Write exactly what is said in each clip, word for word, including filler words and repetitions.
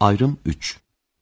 Ayrım üç.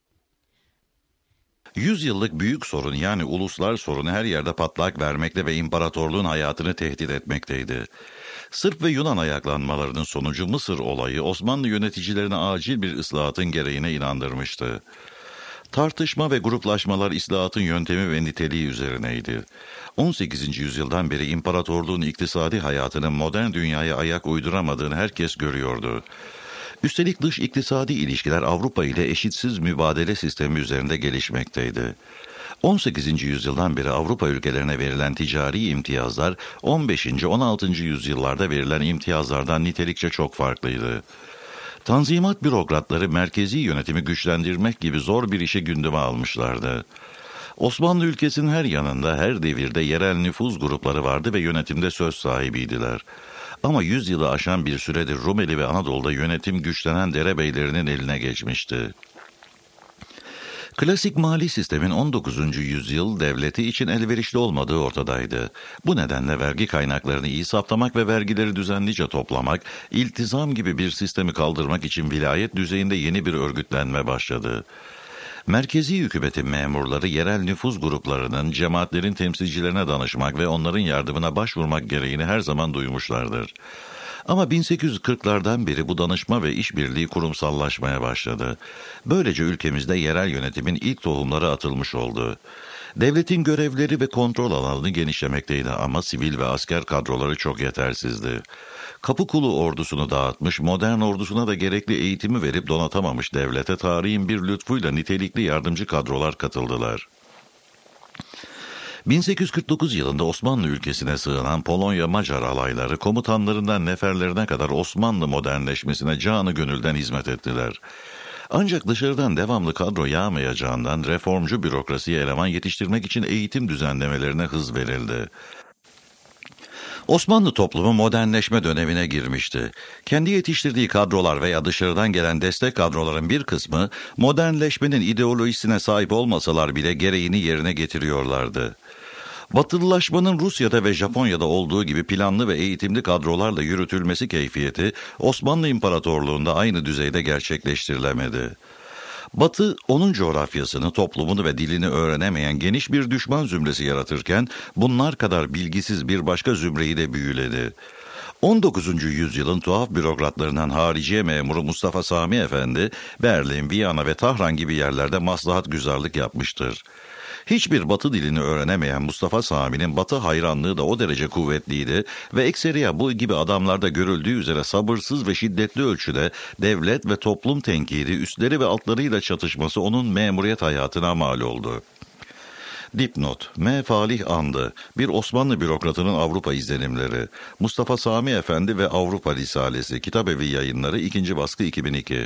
Yüzyıllık büyük sorun yani uluslar sorunu her yerde patlak vermekte ve imparatorluğun hayatını tehdit etmekteydi. Sırp ve Yunan ayaklanmalarının sonucu Mısır olayı Osmanlı yöneticilerine acil bir ıslahatın gereğine inandırmıştı. Tartışma ve gruplaşmalar islahatın yöntemi ve niteliği üzerineydi. on sekizinci yüzyıldan beri imparatorluğun iktisadi hayatının modern dünyaya ayak uyduramadığını herkes görüyordu. Üstelik dış iktisadi ilişkiler Avrupa ile eşitsiz mübadele sistemi üzerinde gelişmekteydi. on sekizinci yüzyıldan beri Avrupa ülkelerine verilen ticari imtiyazlar on beşinci on altıncı yüzyıllarda verilen imtiyazlardan nitelikçe çok farklıydı. Tanzimat bürokratları merkezi yönetimi güçlendirmek gibi zor bir işi gündeme almışlardı. Osmanlı ülkesinin her yanında her devirde yerel nüfuz grupları vardı ve yönetimde söz sahibiydiler. Ama yüzyılı aşan bir süredir Rumeli ve Anadolu'da yönetim güçlenen derebeylerinin eline geçmişti. Klasik mali sistemin on dokuzuncu yüzyıl devleti için elverişli olmadığı ortadaydı. Bu nedenle vergi kaynaklarını iyi saptamak ve vergileri düzenlice toplamak, iltizam gibi bir sistemi kaldırmak için vilayet düzeyinde yeni bir örgütlenme başladı. Merkezi hükümetin memurları yerel nüfuz gruplarının, cemaatlerin temsilcilerine danışmak ve onların yardımına başvurmak gereğini her zaman duymuşlardır. Ama bin sekiz yüz kırklardan beri bu danışma ve işbirliği kurumsallaşmaya başladı. Böylece ülkemizde yerel yönetimin ilk tohumları atılmış oldu. Devletin görevleri ve kontrol alanını genişlemekteydi ama sivil ve asker kadroları çok yetersizdi. Kapıkulu ordusunu dağıtmış, modern ordusuna da gerekli eğitimi verip donatamamış devlete tarihin bir lütfuyla nitelikli yardımcı kadrolar katıldılar. bin sekiz yüz kırk dokuz yılında Osmanlı ülkesine sığınan Polonya-Macar alayları komutanlarından neferlerine kadar Osmanlı modernleşmesine canı gönülden hizmet ettiler. Ancak dışarıdan devamlı kadro yağmayacağından reformcu bürokrasiye eleman yetiştirmek için eğitim düzenlemelerine hız verildi. Osmanlı toplumu modernleşme dönemine girmişti. Kendi yetiştirdiği kadrolar veya dışarıdan gelen destek kadroların bir kısmı modernleşmenin ideolojisine sahip olmasalar bile gereğini yerine getiriyorlardı. Batılılaşmanın Rusya'da ve Japonya'da olduğu gibi planlı ve eğitimli kadrolarla yürütülmesi keyfiyeti Osmanlı İmparatorluğu'nda aynı düzeyde gerçekleştirilemedi. Batı, onun coğrafyasını, toplumunu ve dilini öğrenemeyen geniş bir düşman zümresi yaratırken bunlar kadar bilgisiz bir başka zümreyi de büyüledi. on dokuzuncu yüzyılın tuhaf bürokratlarından hariciye memuru Mustafa Sami Efendi, Berlin, Viyana ve Tahran gibi yerlerde maslahat güzarlık yapmıştır. Hiçbir Batı dilini öğrenemeyen Mustafa Sami'nin Batı hayranlığı da o derece kuvvetliydi ve ekseriya bu gibi adamlarda görüldüğü üzere sabırsız ve şiddetli ölçüde devlet ve toplum tenkidi, üstleri ve altlarıyla çatışması onun memuriyet hayatına mal oldu. Dipnot: M. Falih Andı, bir Osmanlı bürokratının Avrupa izlenimleri. Mustafa Sami Efendi ve Avrupa Risalesi, Kitabevi Yayınları, ikinci baskı, iki bin iki.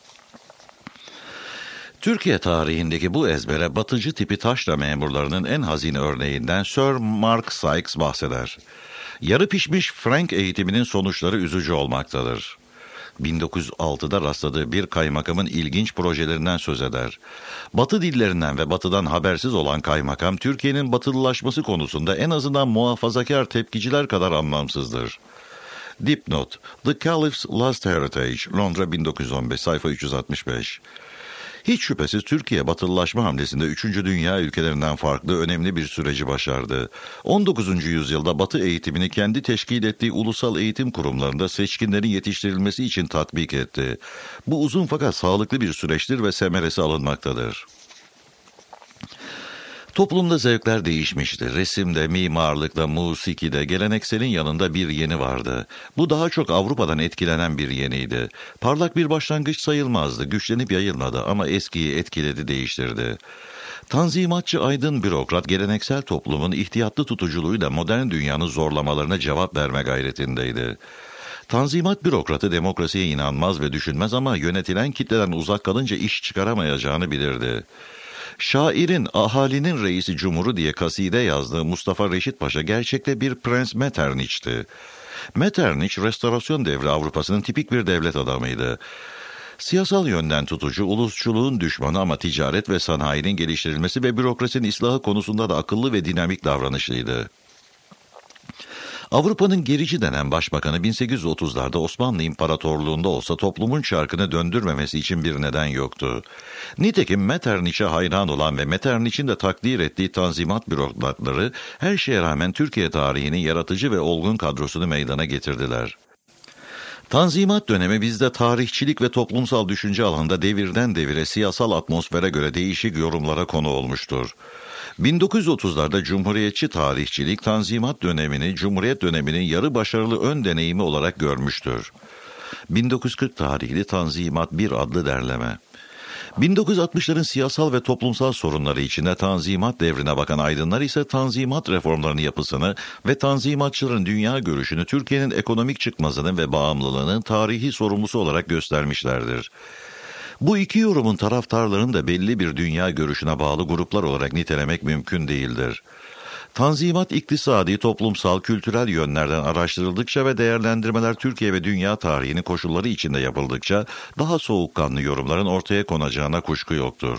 Türkiye tarihindeki bu ezbere batıcı tipi taşra memurlarının en hazine örneğinden Sir Mark Sykes bahseder. Yarı pişmiş Frank eğitiminin sonuçları üzücü olmaktadır. bin dokuz yüz altıda rastladığı bir kaymakamın ilginç projelerinden söz eder. Batı dillerinden ve batıdan habersiz olan kaymakam, Türkiye'nin batılılaşması konusunda en azından muhafazakar tepkiciler kadar anlamsızdır. Dipnot: The Caliph's Last Heritage, Londra bin dokuz yüz on beş, sayfa üç yüz altmış beş. Hiç şüphesiz Türkiye batılılaşma hamlesinde üçüncü dünya ülkelerinden farklı önemli bir süreci başardı. on dokuzuncu yüzyılda Batı eğitimini kendi teşkil ettiği ulusal eğitim kurumlarında seçkinlerin yetiştirilmesi için tatbik etti. Bu uzun fakat sağlıklı bir süreçtir ve semeresi alınmaktadır. Toplumda zevkler değişmişti. Resimde, mimarlıkta, musikide, gelenekselin yanında bir yeni vardı. Bu daha çok Avrupa'dan etkilenen bir yeniydi. Parlak bir başlangıç sayılmazdı, güçlenip yayılmadı ama eskiyi etkiledi, değiştirdi. Tanzimatçı aydın bürokrat geleneksel toplumun ihtiyatlı tutuculuğuyla modern dünyanın zorlamalarına cevap verme gayretindeydi. Tanzimat bürokratı demokrasiye inanmaz ve düşünmez ama yönetilen kitleden uzak kalınca iş çıkaramayacağını bilirdi. Şairin "Ahalinin Reisi Cumhuru" diye kaside yazdığı Mustafa Reşit Paşa gerçekte bir Prens Metternich'ti. Metternich, restorasyon devri Avrupa'sının tipik bir devlet adamıydı. Siyasal yönden tutucu, ulusçuluğun düşmanı ama ticaret ve sanayinin geliştirilmesi ve bürokrasinin ıslahı konusunda da akıllı ve dinamik davranışlıydı. Avrupa'nın gerici denen başbakanı bin sekiz yüz otuzlarda Osmanlı İmparatorluğu'nda olsa toplumun çarkını döndürmemesi için bir neden yoktu. Nitekim Metternich'e hayran olan ve Metternich'in de takdir ettiği tanzimat bürokratları her şeye rağmen Türkiye tarihinin yaratıcı ve olgun kadrosunu meydana getirdiler. Tanzimat dönemi bizde tarihçilik ve toplumsal düşünce alanında devirden devire siyasal atmosfere göre değişik yorumlara konu olmuştur. bin dokuz yüz otuzlarda Cumhuriyetçi tarihçilik Tanzimat dönemini Cumhuriyet döneminin yarı başarılı ön deneyimi olarak görmüştür. bin dokuz yüz kırk tarihli Tanzimat bir adlı derleme. bin dokuz yüz altmışların siyasal ve toplumsal sorunları içinde Tanzimat devrine bakan aydınlar ise Tanzimat reformlarının yapısını ve Tanzimatçıların dünya görüşünü Türkiye'nin ekonomik çıkmazının ve bağımlılığının tarihi sorumlusu olarak göstermişlerdir. Bu iki yorumun taraftarlarını da belli bir dünya görüşüne bağlı gruplar olarak nitelemek mümkün değildir. Tanzimat iktisadi, toplumsal, kültürel yönlerden araştırıldıkça ve değerlendirmeler Türkiye ve dünya tarihinin koşulları içinde yapıldıkça daha soğukkanlı yorumların ortaya konacağına kuşku yoktur.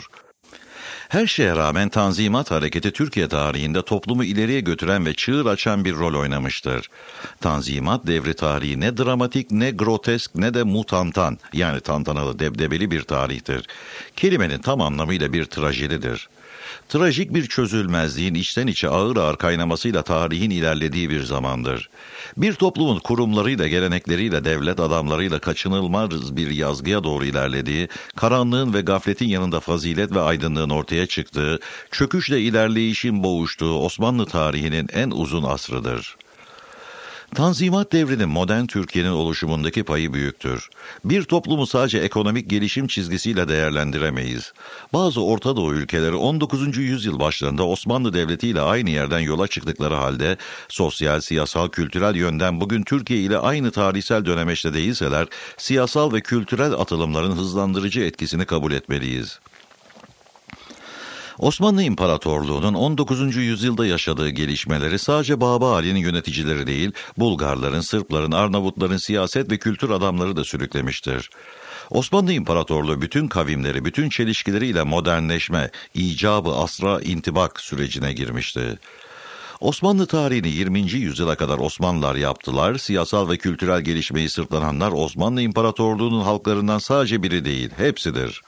Her şeye rağmen Tanzimat hareketi Türkiye tarihinde toplumu ileriye götüren ve çığır açan bir rol oynamıştır. Tanzimat devri tarihi ne dramatik, ne grotesk, ne de mutantan, yani tantanalı, debdebeli bir tarihtir. Kelimenin tam anlamıyla bir trajedidir. Trajik bir çözülmezliğin içten içe ağır ağır kaynamasıyla tarihin ilerlediği bir zamandır. Bir toplumun kurumlarıyla, gelenekleriyle, devlet adamlarıyla kaçınılmaz bir yazgıya doğru ilerlediği, karanlığın ve gafletin yanında fazilet ve aydınlığın ortaya çıktığı, çöküşle ilerleyişin boğuştuğu Osmanlı tarihinin en uzun asrıdır. Tanzimat devrinin modern Türkiye'nin oluşumundaki payı büyüktür. Bir toplumu sadece ekonomik gelişim çizgisiyle değerlendiremeyiz. Bazı Orta Doğu ülkeleri on dokuzuncu yüzyıl başlarında Osmanlı Devleti ile aynı yerden yola çıktıkları halde sosyal, siyasal, kültürel yönden bugün Türkiye ile aynı tarihsel dönemeçte değilseler, siyasal ve kültürel atılımların hızlandırıcı etkisini kabul etmeliyiz. Osmanlı İmparatorluğu'nun on dokuzuncu yüzyılda yaşadığı gelişmeleri sadece Baba Ali'nin yöneticileri değil, Bulgarların, Sırpların, Arnavutların siyaset ve kültür adamları da sürüklemiştir. Osmanlı İmparatorluğu bütün kavimleri, bütün çelişkileriyle modernleşme, icabı asra intibak sürecine girmişti. Osmanlı tarihini yirminci yüzyıla kadar Osmanlılar yaptılar, siyasal ve kültürel gelişmeyi sırtlananlar Osmanlı İmparatorluğu'nun halklarından sadece biri değil, hepsidir.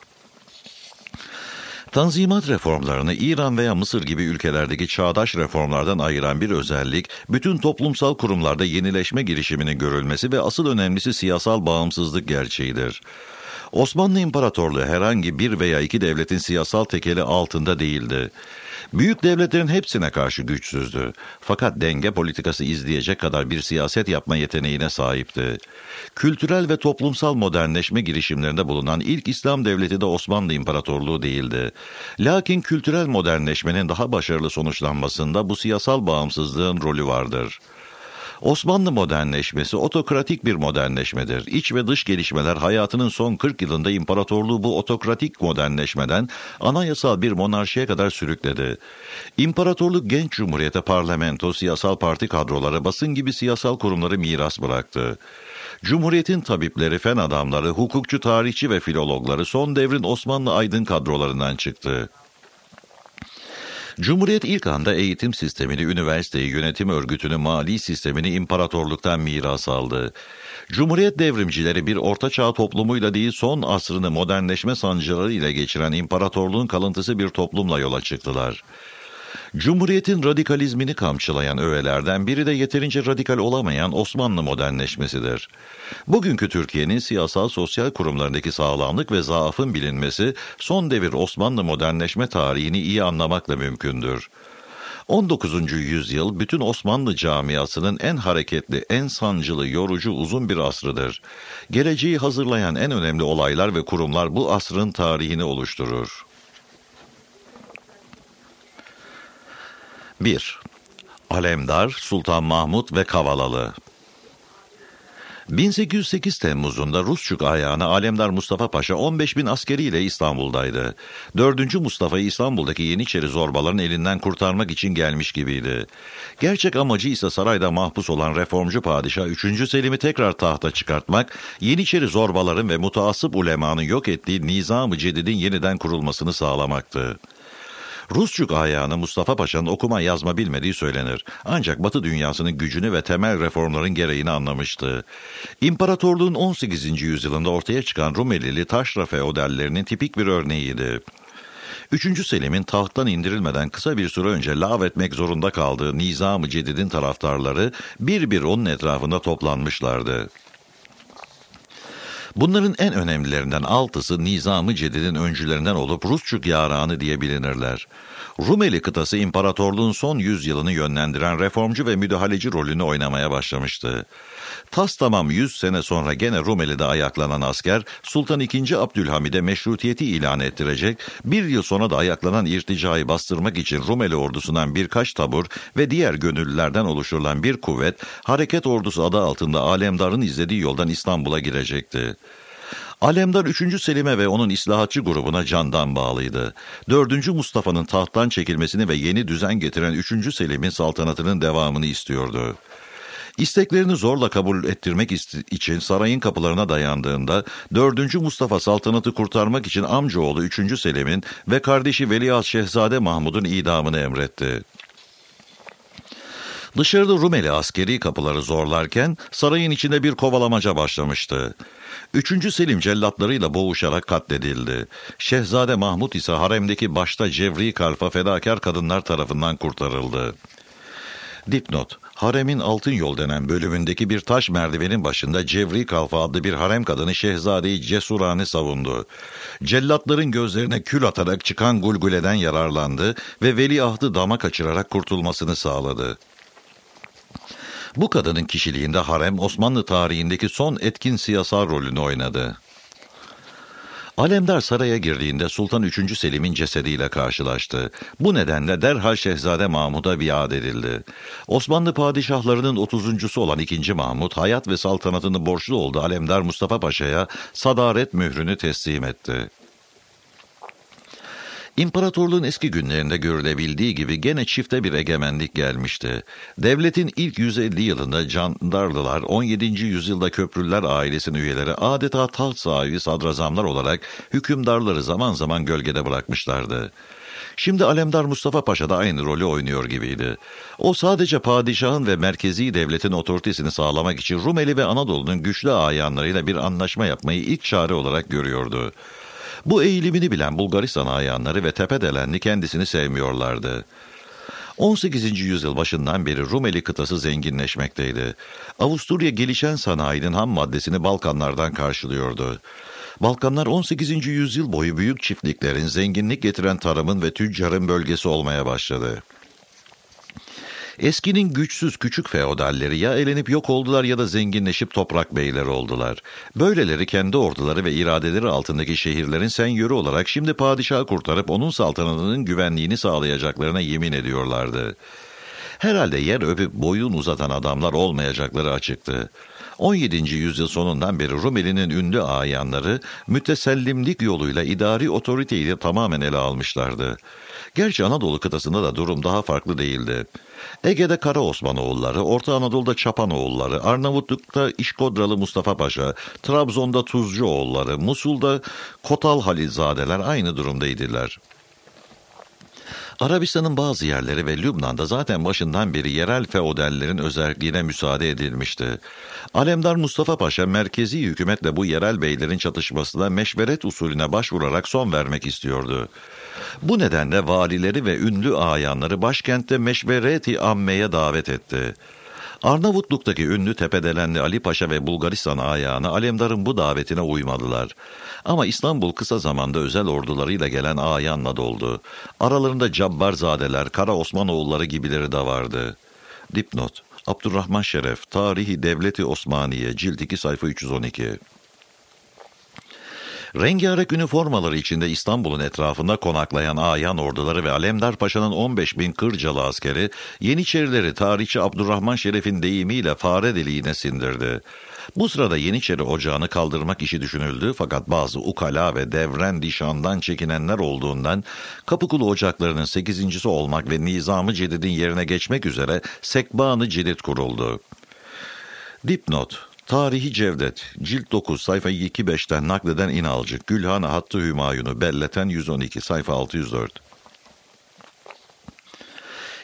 Tanzimat reformlarını İran veya Mısır gibi ülkelerdeki çağdaş reformlardan ayıran bir özellik, bütün toplumsal kurumlarda yenileşme girişiminin görülmesi ve asıl önemlisi siyasal bağımsızlık gerçeğidir. Osmanlı İmparatorluğu herhangi bir veya iki devletin siyasal tekeli altında değildi. Büyük devletlerin hepsine karşı güçsüzdü. Fakat denge politikası izleyecek kadar bir siyaset yapma yeteneğine sahipti. Kültürel ve toplumsal modernleşme girişimlerinde bulunan ilk İslam devleti de Osmanlı İmparatorluğu değildi. Lakin kültürel modernleşmenin daha başarılı sonuçlanmasında bu siyasal bağımsızlığın rolü vardır. Osmanlı modernleşmesi otokratik bir modernleşmedir. İç ve dış gelişmeler hayatının son kırk yılında imparatorluğu bu otokratik modernleşmeden anayasal bir monarşiye kadar sürükledi. İmparatorluk genç cumhuriyete parlamento, siyasal parti kadroları, basın gibi siyasal kurumları miras bıraktı. Cumhuriyetin tabipleri, fen adamları, hukukçu, tarihçi ve filologları son devrin Osmanlı aydın kadrolarından çıktı. Cumhuriyet ilk anda eğitim sistemini, üniversiteyi, yönetim örgütünü, mali sistemini imparatorluktan miras aldı. Cumhuriyet devrimcileri bir ortaçağ toplumuyla değil son asrını modernleşme sancıları ile geçiren imparatorluğun kalıntısı bir toplumla yola çıktılar. Cumhuriyetin radikalizmini kamçılayan öğelerden biri de yeterince radikal olamayan Osmanlı modernleşmesidir. Bugünkü Türkiye'nin siyasal sosyal kurumlarındaki sağlamlık ve zaafın bilinmesi son devir Osmanlı modernleşme tarihini iyi anlamakla mümkündür. on dokuzuncu yüzyıl bütün Osmanlı camiasının en hareketli, en sancılı, yorucu uzun bir asrıdır. Geleceği hazırlayan en önemli olaylar ve kurumlar bu asrın tarihini oluşturur. bir. Alemdar, Sultan Mahmut ve Kavalalı. bin sekiz yüz sekiz Temmuz'unda Rusçuk ayağına Alemdar Mustafa Paşa on beş bin askeriyle İstanbul'daydı. dördüncü Mustafa'yı İstanbul'daki Yeniçeri zorbaların elinden kurtarmak için gelmiş gibiydi. Gerçek amacı ise sarayda mahpus olan reformcu padişah üçüncü Selim'i tekrar tahta çıkartmak, Yeniçeri zorbaların ve mutaassıp ulemanın yok ettiği Nizam-ı Cedid'in yeniden kurulmasını sağlamaktı. Rusçuk ayağını Mustafa Paşa'nın okuma yazma bilmediği söylenir. Ancak Batı dünyasının gücünü ve temel reformların gereğini anlamıştı. İmparatorluğun on sekizinci yüzyılında ortaya çıkan Rumelili taşra feodallerinin tipik bir örneğiydi. Üçüncü Selim'in tahttan indirilmeden kısa bir süre önce lağvetmek zorunda kaldığı Nizam-ı Cedid'in taraftarları bir bir onun etrafında toplanmışlardı. Bunların en önemlilerinden altısı Nizam-ı Cedid'in öncülerinden olup Rusçuk yaranı diye bilinirler. Rumeli kıtası imparatorluğun son yüzyılını yönlendiren reformcu ve müdahaleci rolünü oynamaya başlamıştı. Tas tamam yüz sene sonra gene Rumeli'de ayaklanan asker Sultan ikinci. Abdülhamid'e meşrutiyeti ilan ettirecek, bir yıl sonra da ayaklanan irticayı bastırmak için Rumeli ordusundan birkaç tabur ve diğer gönüllülerden oluşturulan bir kuvvet, Hareket Ordusu adı altında Alemdar'ın izlediği yoldan İstanbul'a girecekti. Alemdar üçüncü. Selim'e ve onun islahatçı grubuna candan bağlıydı. dördüncü. Mustafa'nın tahttan çekilmesini ve yeni düzen getiren üçüncü. Selim'in saltanatının devamını istiyordu. İsteklerini zorla kabul ettirmek için sarayın kapılarına dayandığında dördüncü. Mustafa saltanatı kurtarmak için amcaoğlu üçüncü. Selim'in ve kardeşi Veliaht Şehzade Mahmud'un idamını emretti. Dışarıda Rumeli askeri kapıları zorlarken sarayın içinde bir kovalamaca başlamıştı. üçüncü. Selim cellatlarıyla boğuşarak katledildi. Şehzade Mahmud ise haremdeki başta cevri kalfa fedakar kadınlar tarafından kurtarıldı. Dipnot: Haremin Altın Yol denen bölümündeki bir taş merdivenin başında Cevri Kalfa adlı bir harem kadını şehzadeyi cesurane savundu. Cellatların gözlerine kül atarak çıkan gulguleden yararlandı ve veliahtı dama kaçırarak kurtulmasını sağladı. Bu kadının kişiliğinde harem Osmanlı tarihindeki son etkin siyasal rolünü oynadı. Alemdar saraya girdiğinde Sultan üçüncü. Selim'in cesediyle karşılaştı. Bu nedenle derhal Şehzade Mahmud'a biat edildi. Osmanlı padişahlarının otuzuncusu olan ikinci. Mahmud, hayat ve saltanatını borçlu olduğu Alemdar Mustafa Paşa'ya sadaret mührünü teslim etti. İmparatorluğun eski günlerinde görülebildiği gibi gene çifte bir egemenlik gelmişti. Devletin ilk yüz elli yılında Candarlılar, on yedinci yüzyılda Köprülüler ailesinin üyeleri adeta taht sahibi sadrazamlar olarak hükümdarları zaman zaman gölgede bırakmışlardı. Şimdi Alemdar Mustafa Paşa da aynı rolü oynuyor gibiydi. O sadece padişahın ve merkezi devletin otoritesini sağlamak için Rumeli ve Anadolu'nun güçlü ayanlarıyla bir anlaşma yapmayı ilk çare olarak görüyordu. Bu eğilimini bilen Bulgaristan ayanları ve Tepedelenli kendisini sevmiyorlardı. on sekizinci yüzyıl başından beri Rumeli kıtası zenginleşmekteydi. Avusturya gelişen sanayinin ham maddesini Balkanlardan karşılıyordu. Balkanlar on sekizinci yüzyıl boyu büyük çiftliklerin, zenginlik getiren tarımın ve tüccarın bölgesi olmaya başladı. Eskinin güçsüz küçük feodalleri ya elenip yok oldular ya da zenginleşip toprak beyleri oldular. Böyleleri kendi orduları ve iradeleri altındaki şehirlerin senyörü olarak şimdi padişahı kurtarıp onun saltanatının güvenliğini sağlayacaklarına yemin ediyorlardı. Herhalde yer öpüp boyun uzatan adamlar olmayacakları açıktı. on yedinci yüzyıl sonundan beri Rumeli'nin ünlü ayanları mütesellimlik yoluyla idari otoriteyi de tamamen ele almışlardı. Gerçi Anadolu kıtasında da durum daha farklı değildi. Ege'de Kara Osmanoğulları, Orta Anadolu'da Çapanoğulları, Arnavutluk'ta İşkodralı Mustafa Paşa, Trabzon'da Tuzcuoğulları, Musul'da Kotal Halilzadeler aynı durumdaydılar. Arabistan'ın bazı yerleri ve Lübnan'da zaten başından beri yerel feodallerin özelliğine müsaade edilmişti. Alemdar Mustafa Paşa merkezi hükümetle bu yerel beylerin çatışmasına meşveret usulüne başvurarak son vermek istiyordu. Bu nedenle valileri ve ünlü ayanları başkentte meşvereti ammeye davet etti. Arnavutluk'taki ünlü Tepedelenli Ali Paşa ve Bulgaristan ayağını Alemdar'ın bu davetine uymadılar. Ama İstanbul kısa zamanda özel ordularıyla gelen ayanla doldu. Aralarında Cabbarzadeler, Kara Osmanoğulları gibileri de vardı. Dipnot: Abdurrahman Şeref, Tarihi Devleti Osmaniye, Cilt iki, sayfa üç yüz on iki. Rengarenk üniformaları içinde İstanbul'un etrafında konaklayan ayan orduları ve Alemdar Paşa'nın on beş bin Kırcalı askeri Yeniçerileri tarihçi Abdurrahman Şeref'in deyimiyle fare deliğine sindirdi. Bu sırada Yeniçeri ocağını kaldırmak işi düşünüldü fakat bazı ukala ve devren dişandan çekinenler olduğundan Kapıkulu ocaklarının sekizincisi olmak ve Nizam-ı Cedid'in yerine geçmek üzere Sekban-ı Cedid kuruldu. Dipnot: Tarihi Cevdet, Cilt dokuz, sayfa iki beşten nakleden İnalcık, Gülhan Hattı Hümayun'u belleten yüz on iki, sayfa altı yüz dört.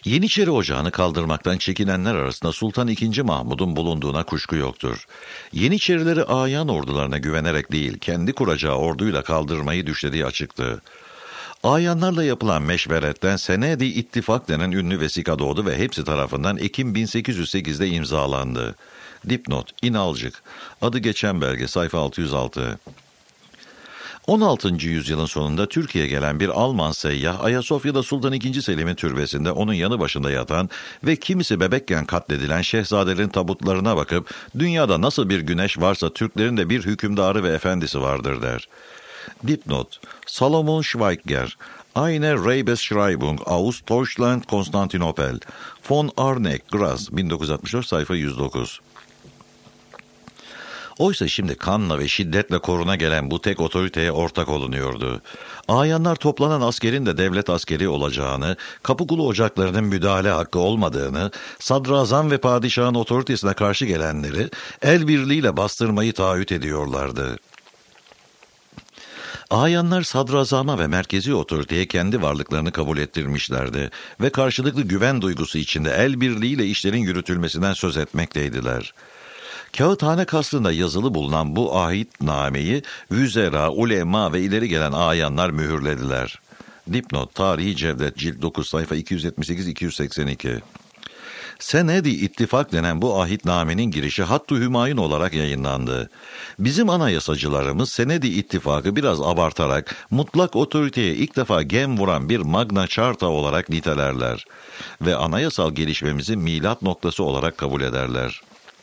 Yeniçeri Ocağı'nı kaldırmaktan çekinenler arasında Sultan ikinci. Mahmud'un bulunduğuna kuşku yoktur. Yeniçerileri ayan ordularına güvenerek değil, kendi kuracağı orduyla kaldırmayı düşlediği açıktı. Ayanlarla yapılan meşveretten Senedi İttifak denen ünlü vesika doğdu ve hepsi tarafından Ekim bin sekiz yüz sekizde imzalandı. Dipnot, İnalcık, adı geçen belge, sayfa altı yüz altı. on altıncı yüzyılın sonunda Türkiye'ye gelen bir Alman seyyah, Ayasofya'da Sultan ikinci. Selim'in türbesinde onun yanı başında yatan ve kimisi bebekken katledilen şehzadelerin tabutlarına bakıp, dünyada nasıl bir güneş varsa Türklerin de bir hükümdarı ve efendisi vardır der. Dipnot, Salomon Schweigger, Eine Reibesschreibung aus Deutschland Konstantinopel, von Arneck, Graz, bin dokuz yüz altmış dört, sayfa yüz dokuz. Oysa şimdi kanla ve şiddetle koruna gelen bu tek otoriteye ortak olunuyordu. Ayanlar toplanan askerin de devlet askeri olacağını, Kapıkulu ocaklarının müdahale hakkı olmadığını, sadrazam ve padişahın otoritesine karşı gelenleri el birliğiyle bastırmayı taahhüt ediyorlardı. Ayanlar sadrazama ve merkezi otoriteye kendi varlıklarını kabul ettirmişlerdi ve karşılıklı güven duygusu içinde el birliğiyle işlerin yürütülmesinden söz etmekteydiler. Kağıthane Kasrı'nda yazılı bulunan bu ahitnameyi vüzera, ulema ve ileri gelen ayanlar mühürlediler. Dipnot, Tarihi Cevdet, cilt dokuz, sayfa iki yüz yetmiş sekiz iki yüz seksen iki. Senedi İttifak denen bu ahitnamenin girişi Hattı Hümayun olarak yayınlandı. Bizim anayasacılarımız Senedi İttifakı biraz abartarak mutlak otoriteye ilk defa gem vuran bir Magna Charta olarak nitelerler ve anayasal gelişmemizin milat noktası olarak kabul ederler.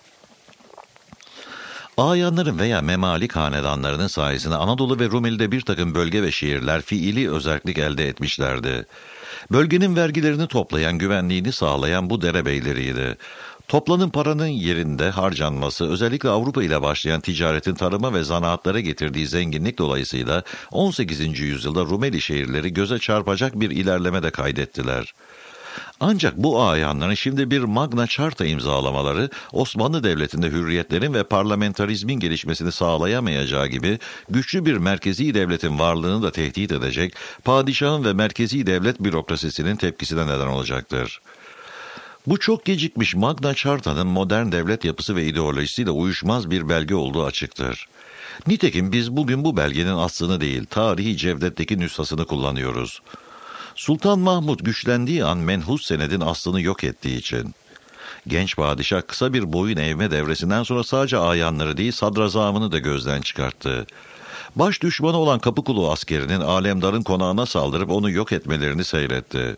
Ayanların veya memalik hanedanlarının sayesinde Anadolu ve Rumeli'de bir takım bölge ve şehirler fiili özerklik elde etmişlerdi. Bölgenin vergilerini toplayan, güvenliğini sağlayan bu derebeyleriydi. Toplanın paranın yerinde harcanması, özellikle Avrupa ile başlayan ticaretin tarıma ve zanaatlara getirdiği zenginlik dolayısıyla on sekizinci yüzyılda Rumeli şehirleri göze çarpacak bir ilerleme de kaydettiler. Ancak bu ayanların şimdi bir Magna Charta imzalamaları Osmanlı Devleti'nde hürriyetlerin ve parlamentarizmin gelişmesini sağlayamayacağı gibi güçlü bir merkezi devletin varlığını da tehdit edecek, padişahın ve merkezi devlet bürokrasisinin tepkisine neden olacaktır. Bu çok gecikmiş Magna Charta'nın modern devlet yapısı ve ideolojisiyle uyuşmaz bir belge olduğu açıktır. Nitekim biz bugün bu belgenin aslını değil, Tarihi Cevdet'teki nüshasını kullanıyoruz. Sultan Mahmud güçlendiği an menhus senedin aslını yok ettiği için. Genç padişah kısa bir boyun eğme devresinden sonra sadece ayanları değil sadrazamını da gözden çıkarttı. Baş düşmanı olan Kapıkulu askerinin Alemdar'ın konağına saldırıp onu yok etmelerini seyretti.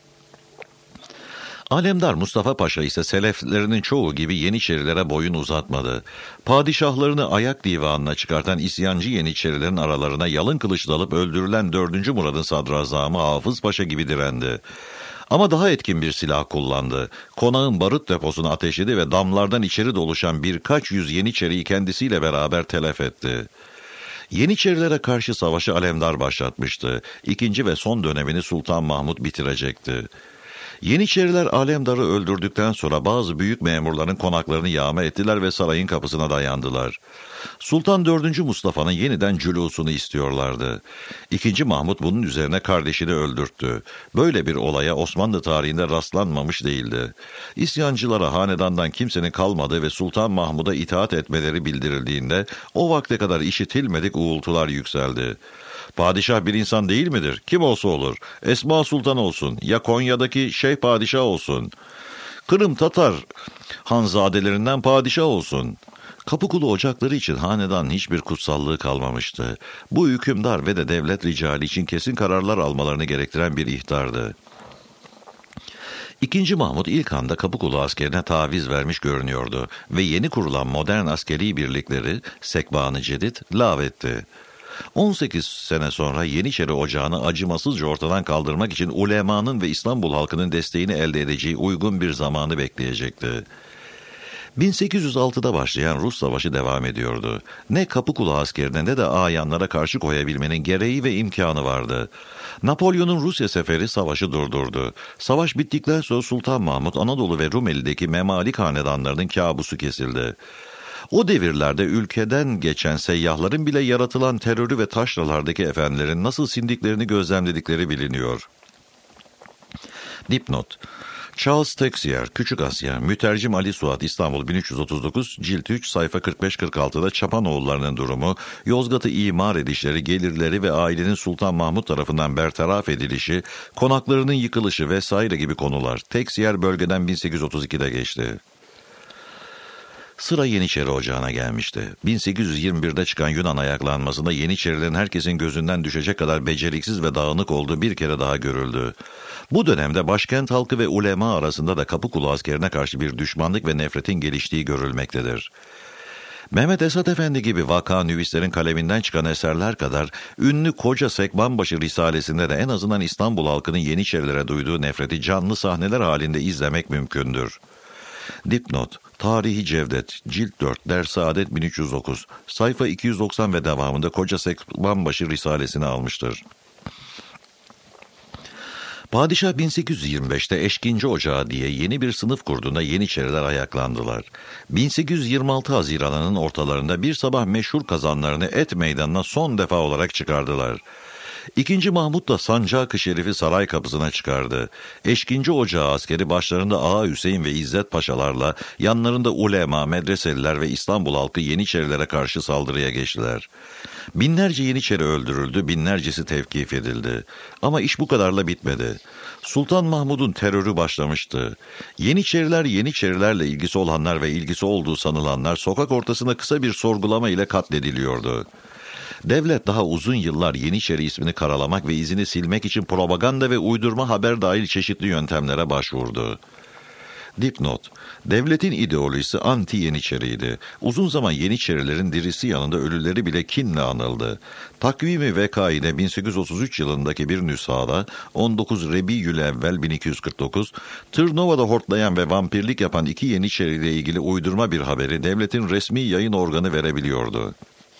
Alemdar Mustafa Paşa ise seleflerinin çoğu gibi Yeniçerilere boyun uzatmadı. Padişahlarını ayak divanına çıkartan isyancı Yeniçerilerin aralarına yalın kılıç dalıp öldürülen dördüncü. Murad'ın sadrazamı Hafız Paşa gibi direndi. Ama daha etkin bir silah kullandı. Konağın barut deposunu ateşledi ve damlardan içeri doluşan birkaç yüz Yeniçeriyi kendisiyle beraber telef etti. Yeniçerilere karşı savaşı Alemdar başlatmıştı. İkinci ve son dönemini Sultan Mahmud bitirecekti. Yeniçeriler Alemdar'ı öldürdükten sonra bazı büyük memurların konaklarını yağma ettiler ve sarayın kapısına dayandılar. Sultan dördüncü. Mustafa'nın yeniden cülusunu istiyorlardı. İkinci. Mahmud bunun üzerine kardeşini öldürttü. Böyle bir olaya Osmanlı tarihinde rastlanmamış değildi. İsyancılara hanedandan kimsenin kalmadığı ve Sultan Mahmud'a itaat etmeleri bildirildiğinde o vakte kadar işitilmedik uğultular yükseldi. Padişah bir insan değil midir? Kim olsa olur. Esma Sultan olsun. Ya Konya'daki Şeyh Padişah olsun. Kırım Tatar hanzadelerinden padişah olsun. Kapıkulu ocakları için hanedanın hiçbir kutsallığı kalmamıştı. Bu hükümdar ve de devlet ricali için kesin kararlar almalarını gerektiren bir ihtardı. İkinci Mahmud ilk anda Kapıkulu askerine taviz vermiş görünüyordu ve yeni kurulan modern askeri birlikleri Sekban-ı Cedid lağvetti. on sekiz sene sonra Yeniçeri Ocağı'nı acımasızca ortadan kaldırmak için ulemanın ve İstanbul halkının desteğini elde edeceği uygun bir zamanı bekleyecekti. bin sekiz yüz altıda başlayan Rus Savaşı devam ediyordu. Ne Kapıkulu askerine ne de ayanlara karşı koyabilmenin gereği ve imkanı vardı. Napolyon'un Rusya seferi savaşı durdurdu. Savaş bittikten sonra Sultan Mahmud Anadolu ve Rumeli'deki memalik hanedanlarının kabusu kesildi. O devirlerde ülkeden geçen seyyahların bile yaratılan terörü ve taşralardaki efendilerin nasıl sindiklerini gözlemledikleri biliniyor. Dipnot: Charles Texier, Küçük Asya, Mütercim Ali Suat, İstanbul bin üç yüz otuz dokuz, cilt üç, sayfa kırk beş kırk altıda Çapanoğullarının durumu, Yozgat'ı imar edişleri, gelirleri ve ailenin Sultan Mahmut tarafından bertaraf edilişi, konaklarının yıkılışı vesaire gibi konular. Texier bölgeden bin sekiz yüz otuz ikide geçti. Sıra Yeniçeri Ocağı'na gelmişti. bin sekiz yüz yirmi birde çıkan Yunan ayaklanmasında Yeniçerilerin herkesin gözünden düşecek kadar beceriksiz ve dağınık olduğu bir kere daha görüldü. Bu dönemde başkent halkı ve ulema arasında da Kapıkulu askerine karşı bir düşmanlık ve nefretin geliştiği görülmektedir. Mehmet Esat Efendi gibi vaka nüvislerin kaleminden çıkan eserler kadar ünlü Koca Sekbanbaşı Risalesi'nde de en azından İstanbul halkının Yeniçerilere duyduğu nefreti canlı sahneler halinde izlemek mümkündür. Dipnot: Tarihi Cevdet, cilt dört, Ders-i Adet bin üç yüz dokuz, sayfa iki yüz doksan ve devamında Koca Sekbanbaşı Risalesini almıştır. Padişah bin sekiz yüz yirmi beşte Eşkinci Ocağı diye yeni bir sınıf kurduğunda Yeniçeriler ayaklandılar. bin sekiz yüz yirmi altı Haziran'ının ortalarında bir sabah meşhur kazanlarını Et Meydanı'na son defa olarak çıkardılar. İkinci Mahmut da Sancak-ı Şerif'i saray kapısına çıkardı. Eşkinci Ocağı askeri başlarında Ağa Hüseyin ve İzzet Paşalarla, yanlarında ulema, medreseliler ve İstanbul halkı Yeniçerilere karşı saldırıya geçtiler. Binlerce Yeniçeri öldürüldü, binlercesi tevkif edildi. Ama iş bu kadarla bitmedi. Sultan Mahmud'un terörü başlamıştı. Yeniçeriler, Yeniçerilerle ilgisi olanlar ve ilgisi olduğu sanılanlar sokak ortasında kısa bir sorgulama ile katlediliyordu. Devlet daha uzun yıllar Yeniçeri ismini karalamak ve izini silmek için propaganda ve uydurma haber dahil çeşitli yöntemlere başvurdu. Dipnot: Devletin ideolojisi anti-Yeniçeriydi. Uzun zaman Yeniçerilerin dirisi yanında ölüleri bile kinle anıldı. Takvimi Vekaide bin sekiz yüz otuz üç yılındaki bir nüshada on dokuz Rebiyülevvel bin iki yüz kırk dokuz, Tırnova'da hortlayan ve vampirlik yapan iki Yeniçeri ile ilgili uydurma bir haberi devletin resmi yayın organı verebiliyordu.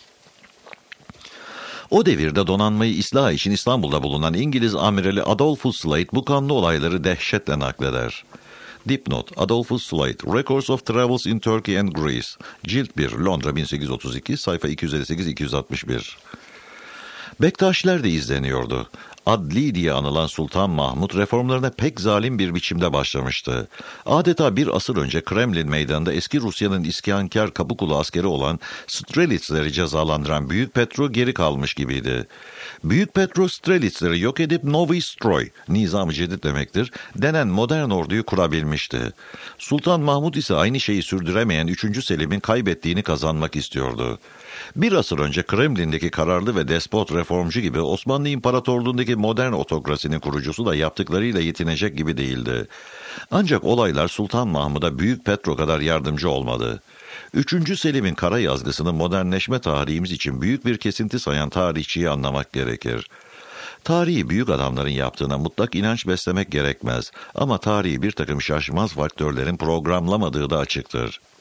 O devirde donanmayı ıslah için İstanbul'da bulunan İngiliz amirali Adolphus Slade bu kanlı olayları dehşetle nakleder. Dipnot: Adolphus Slade, Records of Travels in Turkey and Greece, cilt bir, Londra bin sekiz yüz otuz iki, sayfa iki yüz elli sekiz iki yüz altmış bir. Bektaşiler de izleniyordu. Adli diye anılan Sultan Mahmud reformlarına pek zalim bir biçimde başlamıştı. Adeta bir asır önce Kremlin meydanında eski Rusya'nın isyankar Kapıkulu askeri olan Strelitzleri cezalandıran Büyük Petro geri kalmış gibiydi. Büyük Petro Strelitzleri yok edip Novi Stroy, nizam-ı cedid demektir, denen modern orduyu kurabilmişti. Sultan Mahmud ise aynı şeyi sürdüremeyen üçüncü Selim'in kaybettiğini kazanmak istiyordu. Bir asır önce Kremlin'deki kararlı ve despot reformcu gibi Osmanlı İmparatorluğu'ndaki modern otokrasinin kurucusu da yaptıklarıyla yetinecek gibi değildi. Ancak olaylar Sultan Mahmud'a Büyük Petro kadar yardımcı olmadı. Üçüncü Selim'in kara yazgısını modernleşme tarihimiz için büyük bir kesinti sayan tarihçiyi anlamak gerekir. Tarihi büyük adamların yaptığına mutlak inanç beslemek gerekmez ama tarihi bir takım şaşmaz faktörlerin programlamadığı da açıktır.